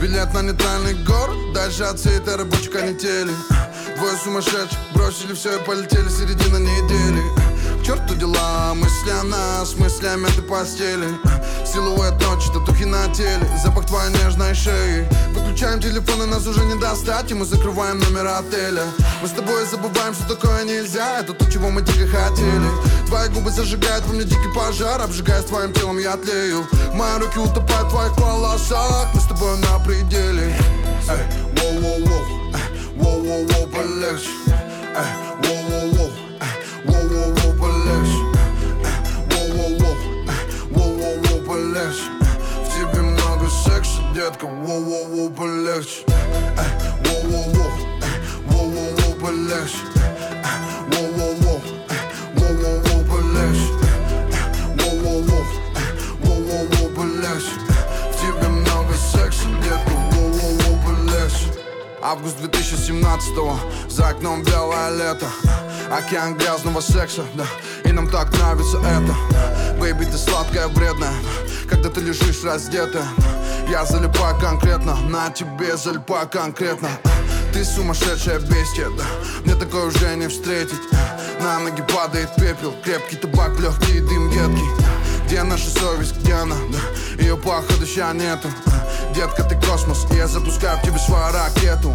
Билет на нейтральный город, дальше от всей этой рабочей канители. Двое сумасшедших бросили все и полетели, середина недели. К черту дела, мысли о нас, мысли о мятой постели. Силуэт ночи, татухи на теле, запах твоей нежной шеи. Выключаем телефоны, нас уже не достать, и мы закрываем номер отеля. Мы с тобой забываем, что такое нельзя, это то, чего мы дико хотели. Твои губы зажигают во мне дикий пожар, обжигаясь твоим телом, я тлею. Мои руки утопают в твоих волосах, мы с тобой на пределе. Эй, воу-воу-воу, воу-воу-воу, полегче. Эй, воу-воу-воу, воу-воу-воу, полегче. Воу-воу-воу, воу-воу-воу, полегче. В тебе много секса, детка, воу-воу-воу, полегче. Воу-воу-воу, воу-воу-воу, полегче. Воу-воу-воу, воу-воу-воу, полегче. Воу-воу-воу, воу-воу-воу, полегче. В тебе много секса, детка, воу-воу-воу, полегче. Август 2017-го, за окном белое лето. Океан грязного секса, да, и нам так нравится это. Бэйби, ты сладкая, вредная, когда ты лежишь раздетая. Я залипаю конкретно, на тебе залипаю конкретно. Ты сумасшедшая бестия, да, мне такое уже не встретить. На ноги падает пепел, крепкий табак, легкий дым едкий. Где наша совесть, где она, да, ее походу ща нету. Детка, ты космос, и я запускаю в тебе свою ракету.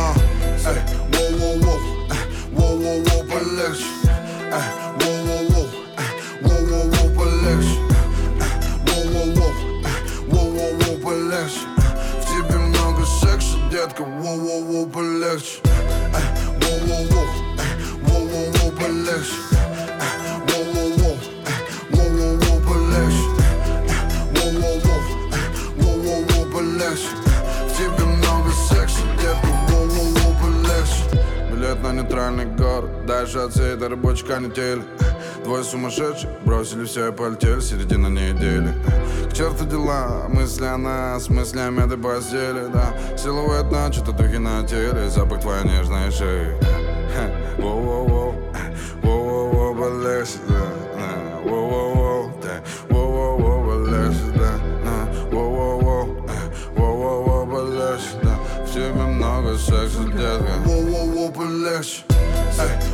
Эй, воу-воу-воу, воу-воу-воу, полегче. Эй, воу-воу-воу, воу-воу-воу, полегче. Воу-воу-воу, воу-воу-воу, полегче. В тебе много секса, детка, воу-воу-воу, полегче. Эй, воу-воу-воу, воу-воу-воу, полегче. Воу-воу-воу, воу-воу-воу, полегче. Воу-воу-воу, воу-воу-воу, полегче. В тебе много секса, детка, воу-воу-воу, полегче. Билет на нейтральный город, дальше от всей этой рабочей канители. Двое сумасшедших бросили все и полетели, середина недели. К черту дела, мысли о нас, мысли о мятой постели, да. Силуэт ночи, татухи на теле, запах твоей нежной шеи. Воу-воу-воу, воу-воу-воу, полегче, да. Воу-воу-воу, воу-воу-воу, полегче, да. Воу-воу-воу, воу-воу-воу, полегче, да. В тебе много секса, детка. Воу-воу-воу, полегче. Эй.